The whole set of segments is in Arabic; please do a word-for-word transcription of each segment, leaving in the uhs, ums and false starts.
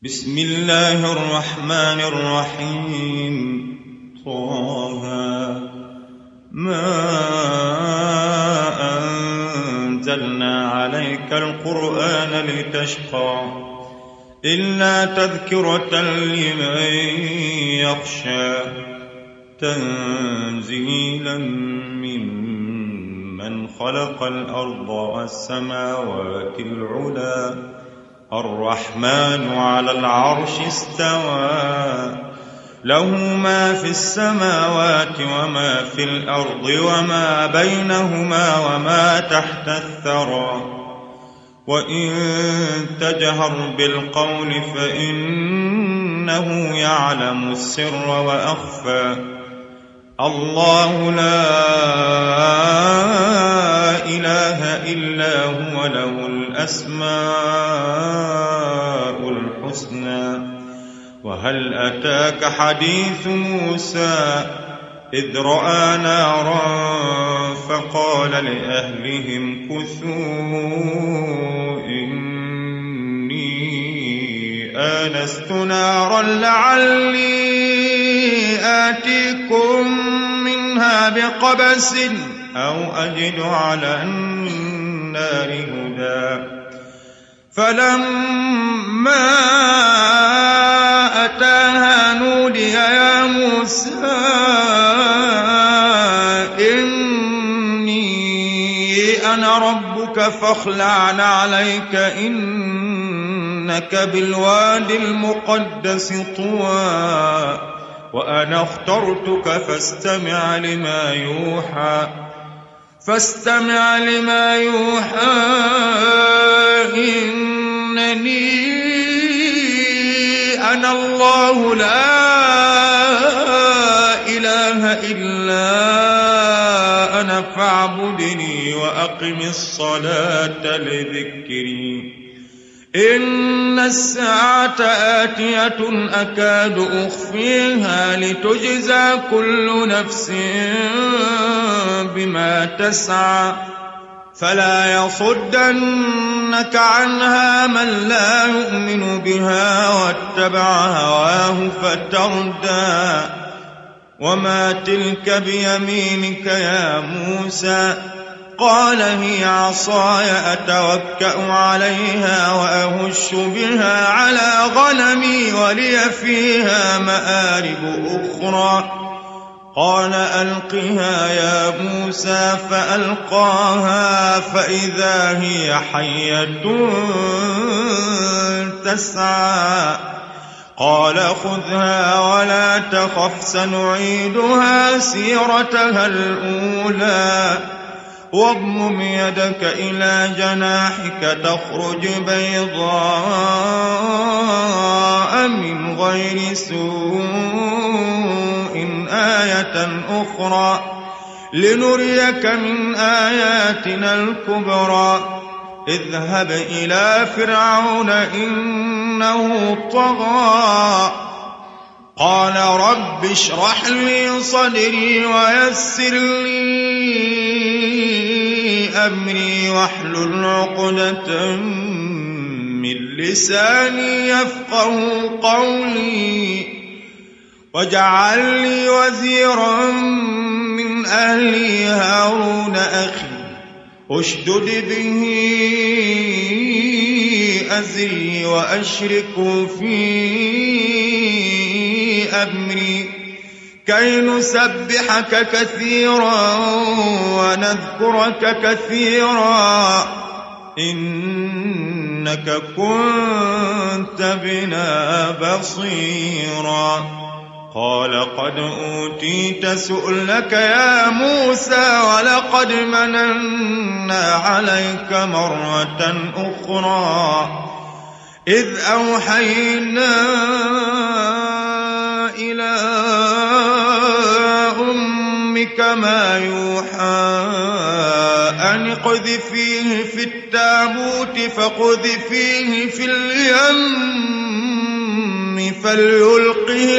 بسم الله الرحمن الرحيم. طه ما أنزلنا عليك القرآن لتشقى إلا تذكرة لمن يخشى تنزيلا ممن خلق الأرض والسماوات العلى الرحمن على العرش استوى له ما في السماوات وما في الأرض وما بينهما وما تحت الثرى وإن تجهر بالقول فإنه يعلم السر وأخفى الله لا إله إلا هو له الأسماء الحسنى. وهل أتاك حديث موسى إذ رأى نارا فقال لأهلهم كثوا إني آنست نارا لعلي آتيكم منها بقبس أو أجد على النار هدى. فلما أتاها نودي يا موسى إني أنا ربك فاخلع نعليك إنك بالواد المقدس طوى وأنا اخترتك فاستمع لما يوحى فاستمع لما يوحى إنني أنا الله لا إله إلا أنا فاعبدني وأقم الصلاة لذكري إن الساعة آتية أكاد أخفيها لتجزى كل نفس بما تسعى فلا يصدنك عنها من لا يؤمن بها واتبع هواه فتردى. وما تلك بيمينك يا موسى قال هي عصاي أتوكأ عليها وأهش بها على غنمي ولي فيها مآرب أخرى. قال ألقها يا موسى فألقاها فإذا هي حية تسعى. قال خذها ولا تخف سنعيدها سيرتها الأولى واضمم يدك إلى جناحك تخرج بيضاء من غير سوء آية أخرى لنريك من آياتنا الكبرى. اذهب إلى فرعون إنه طغى قال رب اشرح لي صدري ويسر لي أمري واحلل عقدة من لساني يفقه قولي واجعل لي وزيرا من أهلي هارون أخي اشدد به أزري وأشركه في أمري كي نسبحك كثيرا ونذكرك كثيرا إنك كنت بنا بصيرا. قال قد أوتيت سؤلك يا موسى ولقد مننا عليك مرة أخرى إذ أوحينا إلى أمك ما يوحى أن اقذفيه في التابوت فاقذفيه في اليم فليلقه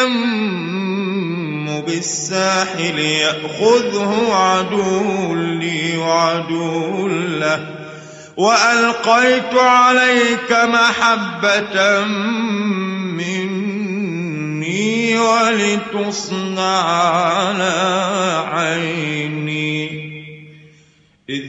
اليم بالساحل يأخذه عدو لي وعدو له وألقيت عليك محبة مني ولتصنع على عيني إذ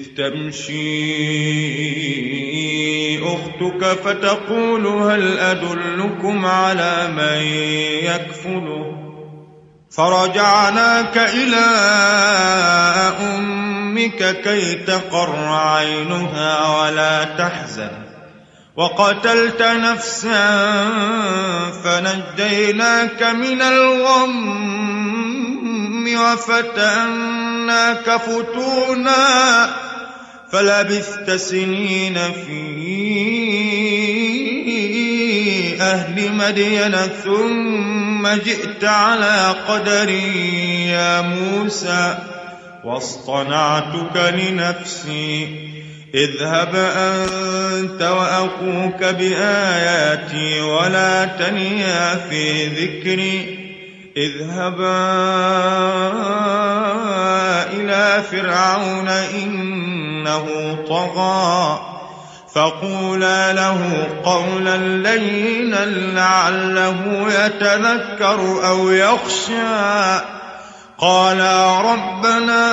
تمشي أختك فتقول هل أدلكم على من يكفله فرجعناك إلى أمك كي تقر عينها ولا تحزن وقتلت نفسا فنجيناك من الغم وفتناك فتونا فلبثت سنين في أهل مدين ثم جئت على قدري يا موسى واصطنعتك لنفسي اذهب أنت وأخوك بآياتي ولا تنيا في ذكري اذهبا إلى فرعون إنه طغى فقولا له قولا لينا لعله يتذكر أو يخشى قالا ربنا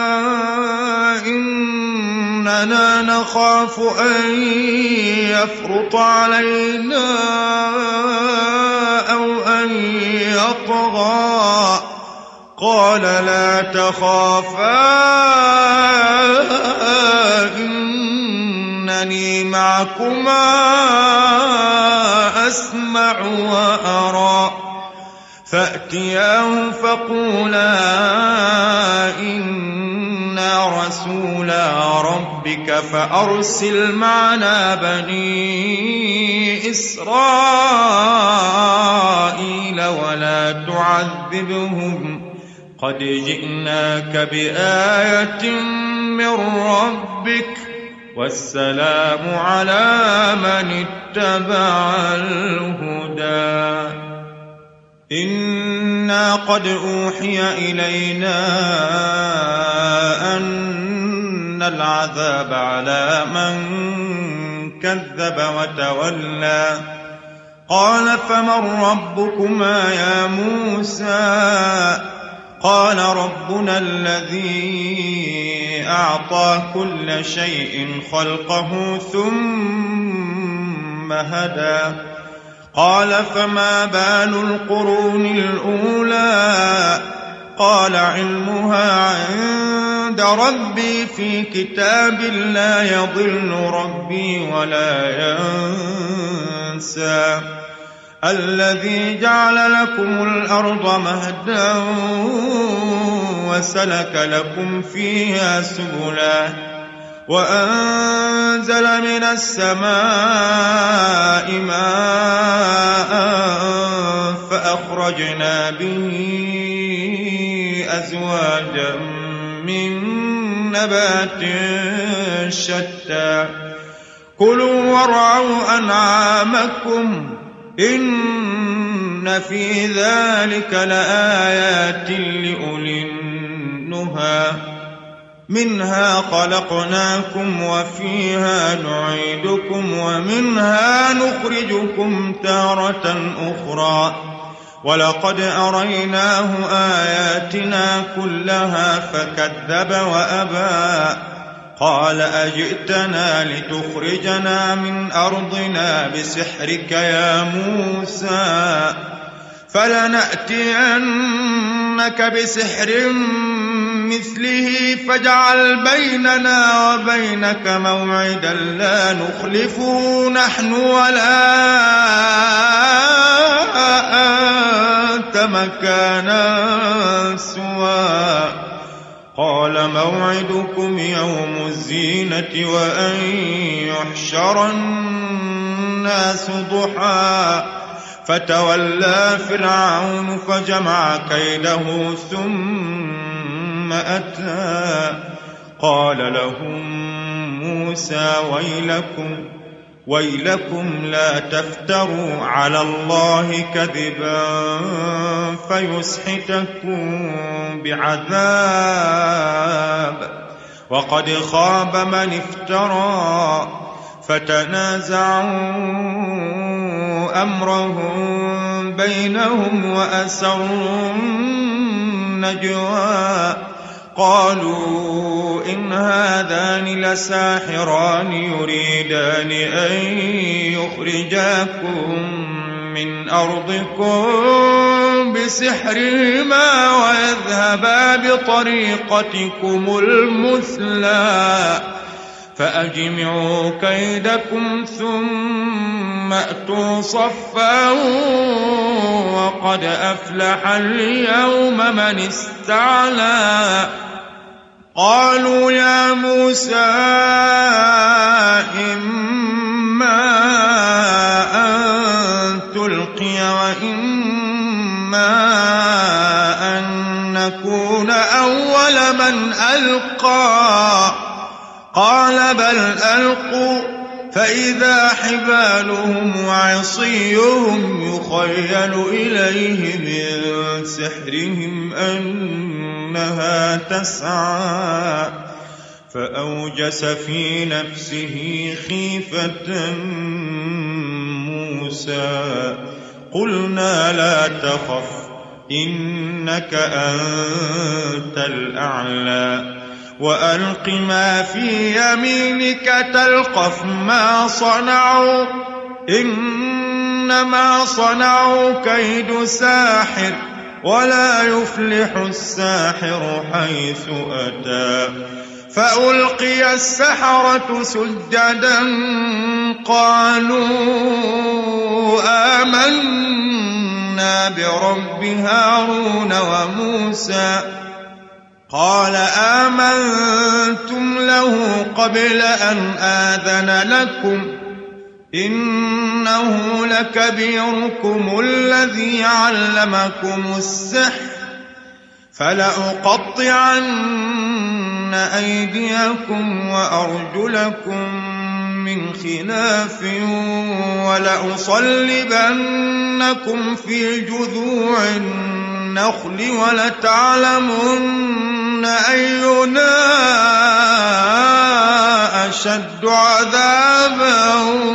إننا نخاف أن يفرط علينا أو أن يطغى قال لا تخافا إنني معكما أسمع وأرى فأتياه فقولا إنا رسولا ربك فأرسل معنا بني إسرائيل ولا تعذبهم قد جئناك بآية من ربك والسلام على من اتبع الهدى إنا قد أوحي إلينا أن العذاب على من كذب وتولى قال فمن ربكما يا موسى قال ربنا الذي أعطى كل شيء خلقه ثم هدى قال فما بال القرون الأولى قال علمها عند ربي في كتاب لا يضل ربي ولا ينسى الذي جعل لكم الأرض مهدا وسلك لكم فيها سبلا وأنزل من السماء ماء فأخرجنا به أزواجا من نبات شتى كلوا وارعوا أنعامكم إن في ذلك لآيات لأولي النهى منها خلقناكم وفيها نعيدكم ومنها نخرجكم تارة أخرى ولقد أريناه آياتنا كلها فكذب وأبى قال أجئتنا لتخرجنا من أرضنا بسحرك يا موسى فلنأتينك بسحر مثله فاجعل بيننا وبينك موعدا لا نخلفه نحن ولا أنت مكانا سوى قال موعدكم يوم الزينة وأن يحشر الناس ضحى فتولى فرعون فجمع كيده ثم أتى قال لهم موسى ويلكم ويلكم لا تفتروا على الله كذبا فيسحتكم بعذاب وقد خاب من افترى فتنازعوا أمرهم بينهم وأسروا النجوى قالوا إن هذان لساحران يريدان أن يخرجاكم من أرضكم بسحرهما ويذهبا بطريقتكم المثلى فأجمعوا كيدكم ثم أتوا صفا وقد أفلح اليوم من استعلى قالوا يا موسى إما أن تلقي وإما أن نكون أول من ألقى قال بل ألقوا فإذا حبالهم وعصيهم يخيل إليه من سحرهم أنها تسعى فأوجس في نفسه خيفة موسى قلنا لا تخف إنك أنت الأعلى وألق ما في يمينك تلقف ما صنعوا إنما صنعوا كيد ساحر ولا يفلح الساحر حيث أتى فألقي السحرة سجدا قالوا آمنا برب هارون وموسى قال آمنتم له قبل أن آذن لكم إنه لكبيركم الذي علمكم السحر فلأقطعن أيديكم وأرجلكم من خلاف ولأصلبنكم في جذوع النخل ولتعلمن أينا أشد عذابا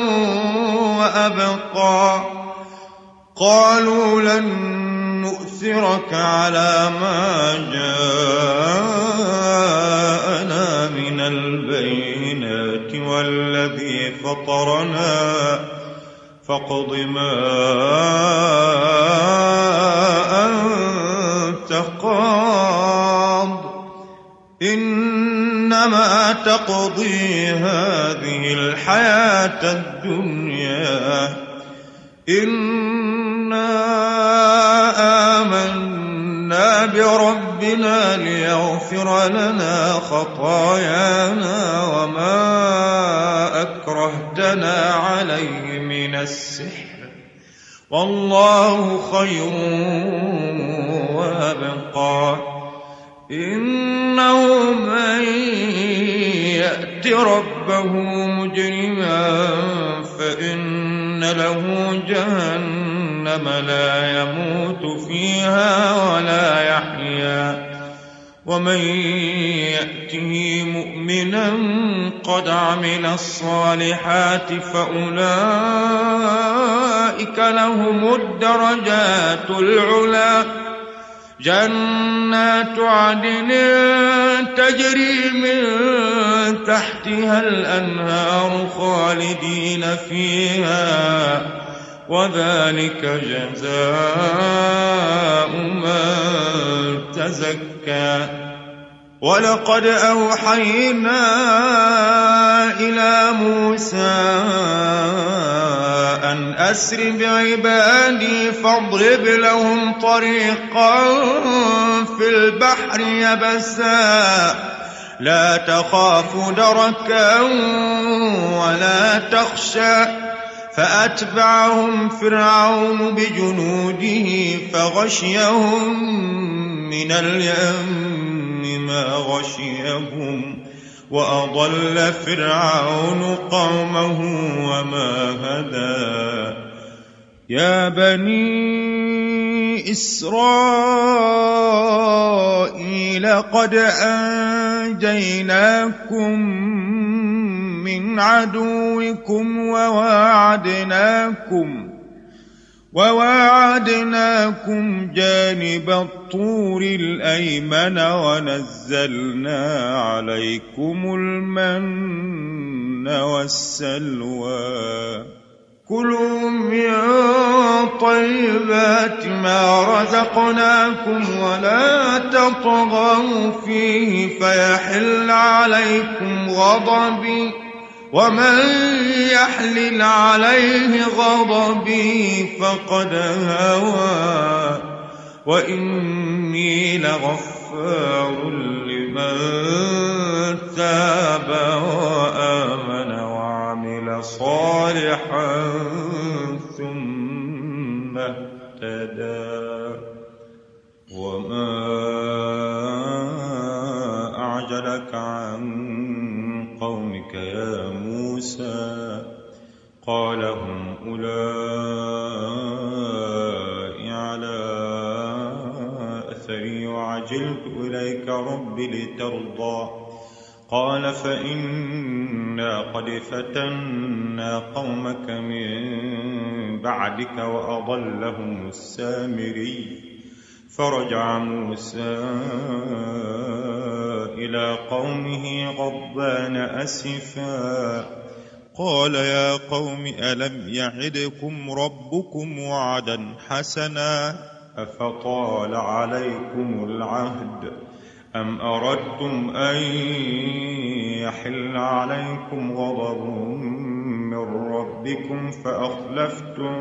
وأبقى قالوا لن نؤثرك على ما جاءنا من البينات والذي فطرنا فاقض ما أنت قاض إنما تقضي هذه الحياة الدنيا إنا آمنا بربنا ليغفر لنا خطايانا وما أكرهتنا عليه من السحر والله خير وأبقى إنه من يأت ربه مجرما فإن له جهنم لا يموت فيها ولا يحيا ومن يأته مؤمنا قد عمل الصالحات فأولئك لهم الدرجات العلى جنات عدن تجري من تحتها الأنهار خالدين فيها وذلك جزاء من تزكى ولقد أوحينا إلى موسى أن أسر بعبادي فاضرب لهم طريقا في البحر يبسا لا تخاف دركا ولا تخشى فأتبعهم فرعون بجنوده فغشيهم من اليم ما غشيهم وأضل فرعون قومه وما هدى يا بني إسرائيل قد ونجيناكم من عدوكم وواعدناكم وواعدناكم جانب الطور الأيمن ونزلنا عليكم المن والسلوى كلوا من طيبات ما رزقناكم ولا تطغوا فيه فيحل عليكم غضبي ومن يحلل عليه غضبي فقد هوى وإني لغفار لمن تاب وآمن وعمل صالحا ثم اهتدى وما أعجلك عن قومك يا موسى قال هم أولئك على أثري وعجلت إليك رب لترضى قال فإنا قد فتنا قومك من بعدك وأضلهم السامري فرجع موسى إلى قومه غضبان أسفا قال يا قوم ألم يعدكم ربكم وعدا حسنا أفطال عليكم العهد أم أردتم أن يحل عليكم غضب من ربكم فأخلفتم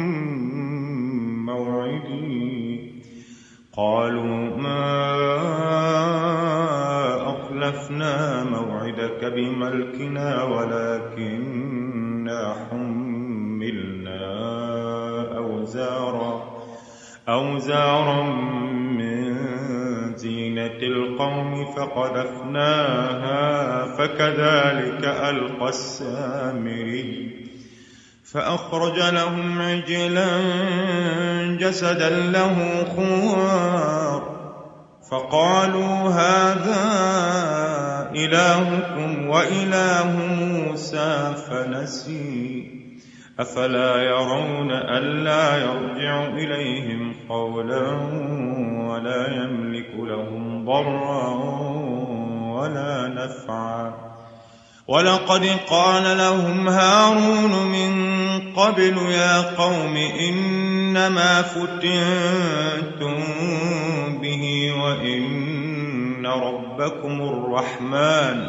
موعدي قالوا ما أخلفنا موعدك بملكنا ولكننا حملنا أوزارا أوزارا من زينة القوم فقذفناها فكذلك ألقى السامري فأخرج لهم عجلا جسدا له خوار فقالوا هذا إلهكم وإله موسى فنسي أفلا يرون ألا يرجع إليهم قولا ولا يملك لهم ضرا ولا نفعا ولقد قال لهم هارون من قبل يا قوم إنما فتنتم به وإن ربكم الرحمن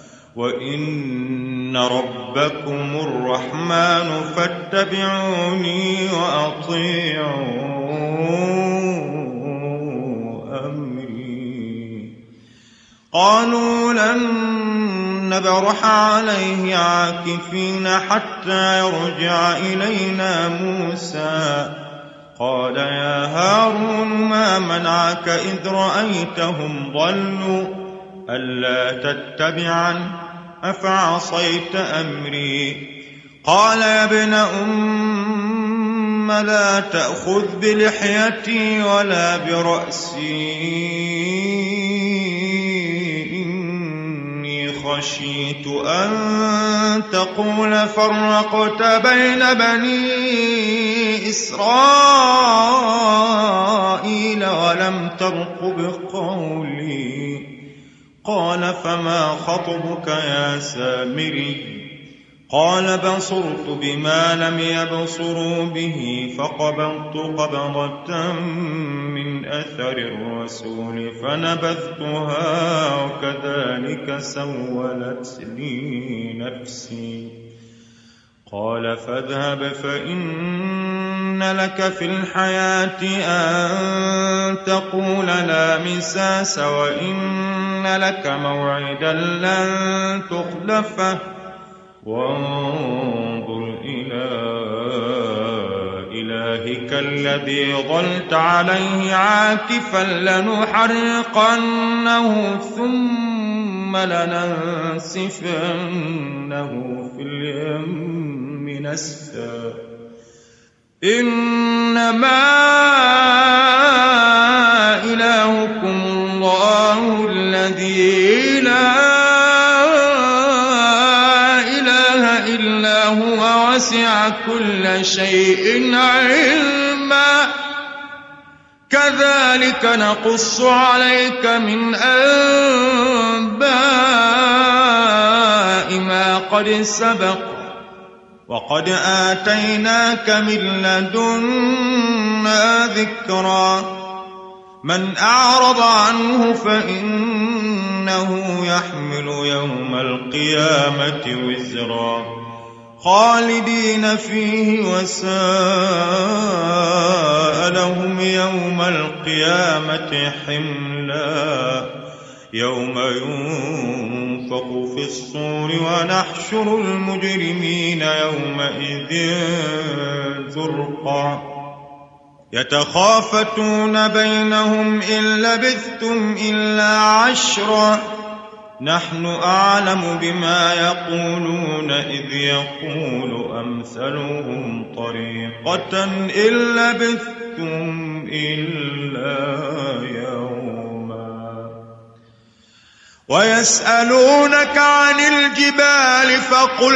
وإن ربكم الرحمن فاتبعوني وأطيعوا أمري قالوا لن نبرح عليه عاكفين حتى يرجع إلينا موسى قال يا هارون ما منعك إذ رأيتهم ضلوا ألا تتبعن أفعصيت أمري قال يا ابن أم لا تأخذ بلحيتي ولا برأسي خشيت أن تقول فرقت بين بني إسرائيل ولم ترقب قولي قال فما خطبك يا سامري قال بصرت بما لم يبصروا به فقبضت قبضة من أثر الرسول فنبذتها وكذلك سولت لي نفسي قال فاذهب فإن لك في الحياة أن تقول لا مساس وإن لك موعدا لن تخلفه وانظر إلى إلهك الذي ظلت عليه عاكفا لنحرقنه ثم لننسفنه في اليم نسفا إنما إلهكم الله الذي لا كل شيء علما كذلك نقص عليك من أنباء ما قد سبق وقد آتيناك من لدنا ذكرا من أعرض عنه فإنه يحمل يوم القيامة وزرا خالدين فيه وساء لهم يوم القيامة حملا يوم ينفخ في الصور ونحشر المجرمين يومئذ زرقا يتخافتون بينهم إن لبثتم إلا عشرا نحن أعلم بما يقولون إذ يقول أمثلهم طريقة إن لبثتم إلا يوما ويسألونك عن الجبال فقل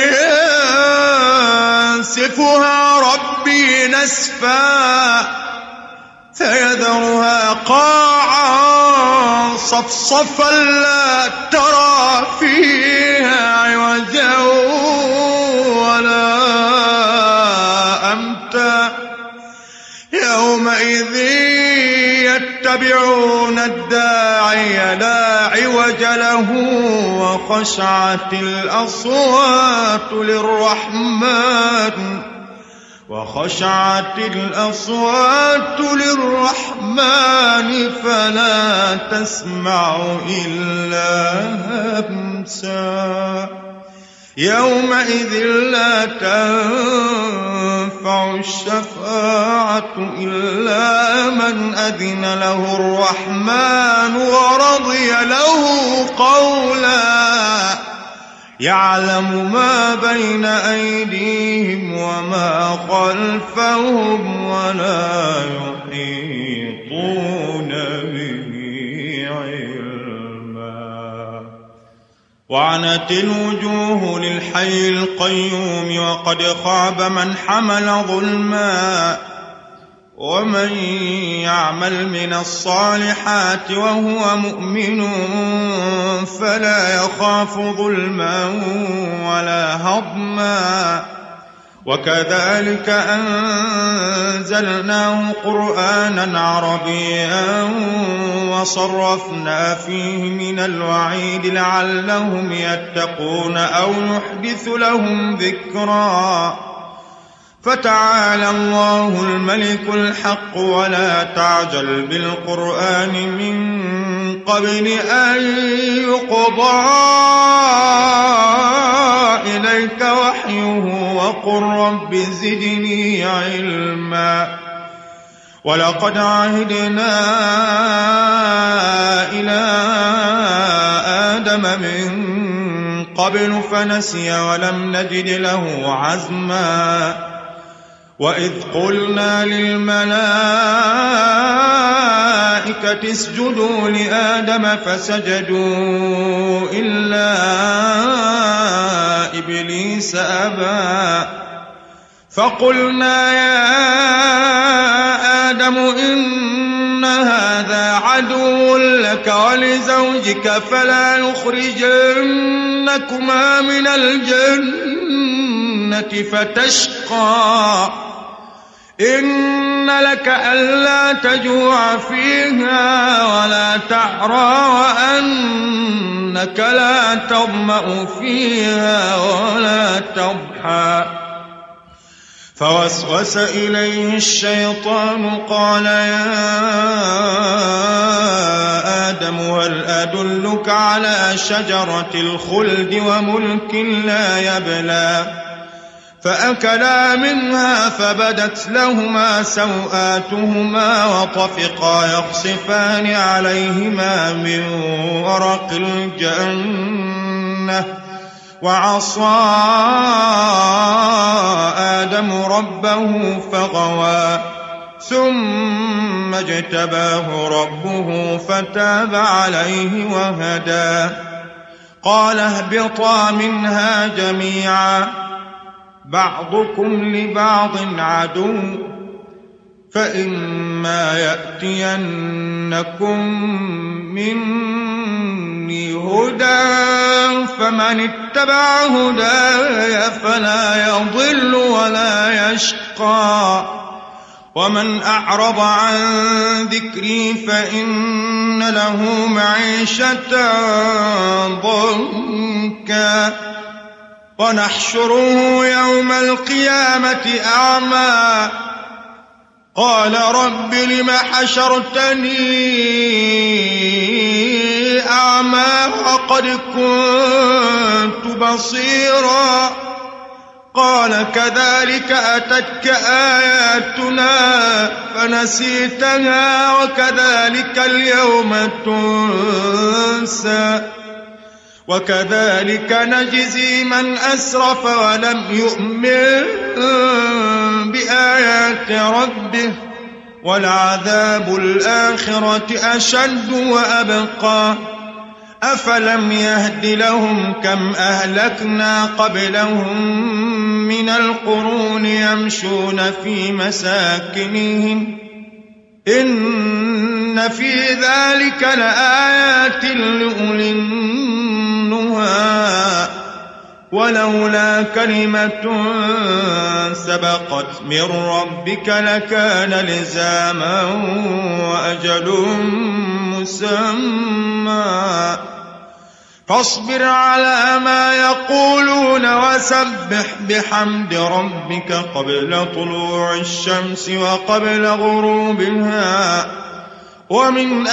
ينسفها ربي نسفا فيذرها قاعا صفصفا لا ترى فيها عوجا ولا أمتا يومئذ يتبعون الداعي لا عوج له وخشعت الأصوات للرحمن وخشعت الأصوات للرحمن فلا تسمع إلا همسا يومئذ لا تنفع الشفاعة إلا من أذن له الرحمن ورضي له قولا يعلم ما بين أيديهم وما خلفهم ولا يحيطون به علما وعنت الوجوه للحي القيوم وقد خاب من حمل ظلما ومن يعمل من الصالحات وهو مؤمن فلا يخاف ظلما ولا هضما وكذلك أنزلناه قرآنا عربيا وصرفنا فيه من الوعيد لعلهم يتقون أو يحدث لهم ذكرا فتعالى الله الملك الحق ولا تعجل بالقرآن من قبل أن يقضى إليك وحيه وقل رب زدني علما ولقد عهدنا إلى آدم من قبل فنسي ولم نجد له عزما وإذ قلنا للملائكة اسجدوا لآدم فسجدوا إلا إبليس أبى فقلنا يا آدم إن هذا عدو لك ولزوجك فلا يخرجنكما من الجنة فتشقى إن لك ألا تجوع فيها ولا تعرى وأنك لا تظمأ فيها ولا تضحى فوسوس إليه الشيطان قال يا آدم هل أدلك على شجرة الخلد وملك لا يبلى فأكلا منها فبدت لهما سوآتهما وطفقا يخصفان عليهما من ورق الجنة وعصى آدم ربه فغوى ثم اجتباه ربه فتاب عليه وهدى قال اهبطا منها جميعا بعضكم لبعض عدو فإما يأتينكم مني هدى فمن اتبع هداي فلا يضل ولا يشقى ومن أعرض عن ذكري فإن له معيشة ضنكا ونحشره يوم القيامة أعمى قال رب لم حشرتني أعمى وقد كنت بصيرا قال كذلك أتتك آياتنا فنسيتها وكذلك اليوم تنسى وكذلك نجزي من أسرف ولم يؤمن بآيات ربه ولعذاب الآخرة أشد وأبقى أفلم يهد لهم كم أهلكنا قبلهم من القرون يمشون في مساكنهم إن في ذلك لآيات لأولي النهى ولولا كلمة سبقت من ربك لكان لزاما وأجل مسمى فاصبر على ما يقولون وسبح بحمد ربك قبل طلوع الشمس وقبل غروبها ومن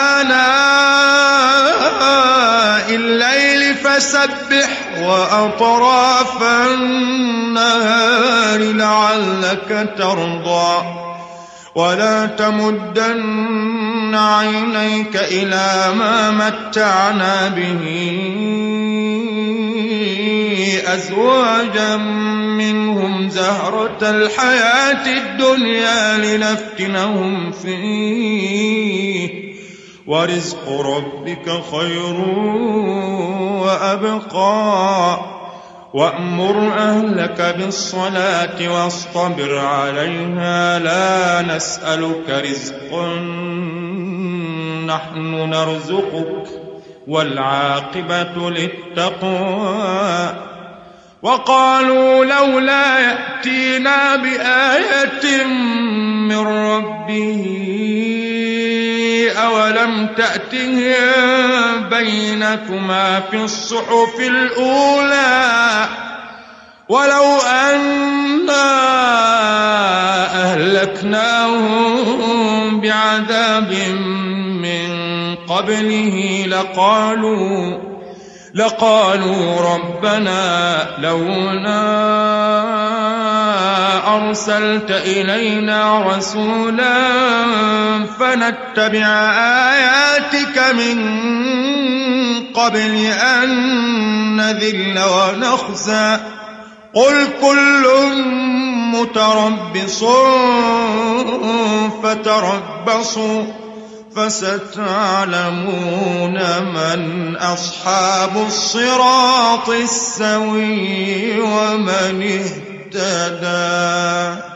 آناء الليل فسبح وأطراف النهار لعلك ترضى ولا تمدن عينيك إلى ما متعنا به أزواجا منهم زهرة الحياة الدنيا لنفتنهم فيه ورزق ربك خير وأبقى وأمر أهلك بالصلاة واصطبر عليها لا نسألك رزقا نحن نرزقك والعاقبة للتقوى وقالوا لولا يأتينا بآية من ربه أولم تأتهم بينة ما في الصحف الأولى ولو أنا أهلكناهم بعذاب من قبله لقالوا لقالوا ربنا لولا أرسلت إلينا رسولا فنتبع آياتك من قبل أن نذل ونخزى قل كل متربص فتربصوا فستعلمون من أصحاب الصراط السوي ومن اهتدى.